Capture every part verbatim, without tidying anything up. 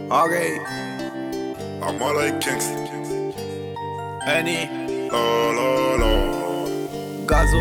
Okay. I'm all like Kingston. Annie. La la la. Gazo.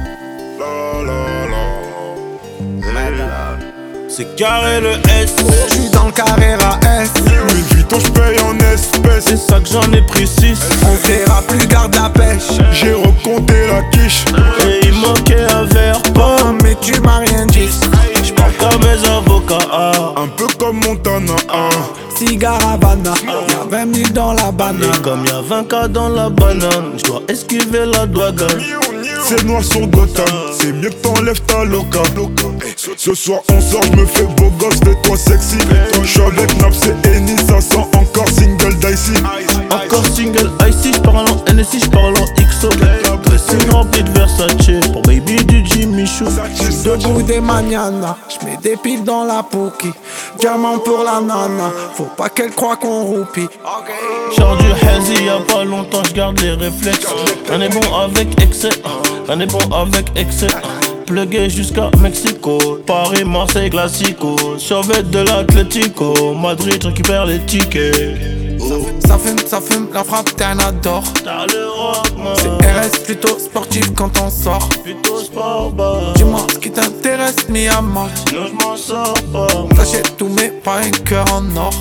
La la la. Malade. C'est carré le S. J'suis dans le carré à S. Louis Vuitton, j'paye en espèces. C'est ça que j'en ai pris six. On verra plus, garde la pêche. J'ai recompté la quiche. Et il manquait un verre pas. Oh, mais tu m'as rien dit. J'parle comme mes avocats. Ah. Un peu comme Montana. Ah. Cigare Havana. Y'a vingt mille dans la banane. Et comme y'a vingt K dans la banane, j'dois esquiver la douane. C'est noir sur Gotham. C'est mieux que t'enlèves ta loca. Ce, ce soir on sort, j'me fais beau gosse, fais-toi sexy. J'suis avec Naps et Eni, ça sent encore single dicey. Encore single icy, j'parle en N S I, j'parle en X O. Dressing rempli de Versace pour baby du Jimmy Choo. J'suis debout des manianas. J'mets des piles dans la pouki. Diamant pour la nana. Faut pas qu'elle croie qu'on roupie. Genre du hazy, y'a pas longtemps, j'garde les réflexes. On est bon avec excès, on est bon avec excès. Plugué jusqu'à Mexico, Paris, Marseille, Classico. Survêt de l'Atlético, Madrid récupère les tickets. Ça fume, ça fume, la frappe t'es un adore. T'as le rock, man. C'est R S plutôt sportif quand on sort. Plutôt sport bar. Dis-moi ce qui t'intéresse, mi à mort. Sinon j'm'en sors pas. T'achètes tout mais pas un cœur en or.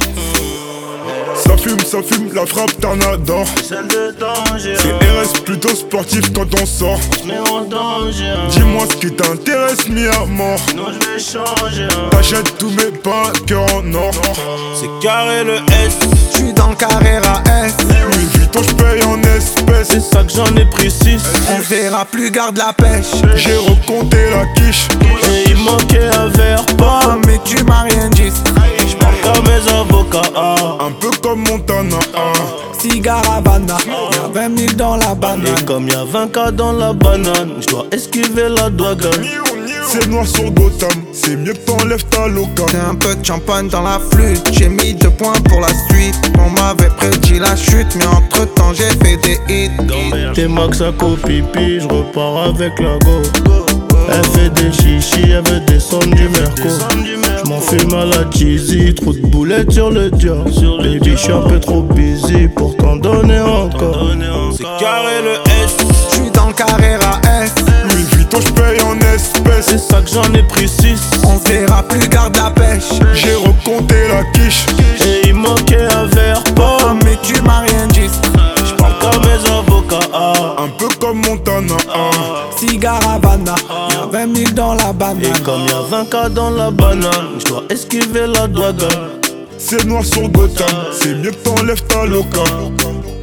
Ça fume, ça fume, la frappe t'en adore. Celle de danger. C'est R S plutôt sportif quand on sort. Mais en danger. Dis-moi ce qui t'intéresse, mis à mort. Sinon j'vais changer. T'achètes tout mais pas un cœur en or. C'est carré le S. J'suis dans le carré à S. Louis Vuitton, j'paye en espèces. C'est ça que j'en ai pris six. On verra plus, garde la pêche. J'ai recompté la quiche. Et il manquait un verre pas. Oh, mais tu m'as rien dit. J'parle comme mes avocats. Ah. Un peu comme Montana. Ah. Cigare Havana. Y'a vingt mille dans la banane. Et comme y'a vingt K dans la banane, j'dois esquiver la douane. C'est noir sur Gotham. C'est mieux que t'enlèves ta loca. J'ai un peu de champagne dans la flûte. J'ai mis deux points pour la suite. On m'avait prédit la chute, mais entre temps j'ai fait des hits. T'es max à copipi, j'repars avec la go. Elle fait des chichis, elle veut descendre du Merco. J'm'en fume à la cheesy, trop de boulettes sur le dior. Baby, j'suis un peu trop busy pour t'en donner encore. C'est carré le S. J'suis dans le carré à S. Louis Vuitton, j'paye en espèces. C'est ça que j'en ai pris six. On verra plus, garde la pêche. J'ai recompté la quiche. Et il manquait un verre pas. Oh, mais tu m'as rien dit. J'parle comme mes avocats. Ah. Un peu comme Montana. Ah. Cigare Havana. Y'a vingt mille dans la banane. Et comme y'a vingt K dans la banane, j'dois esquiver la douane. C'est noir sur Gotham. C'est mieux que t'enlèves ta loca.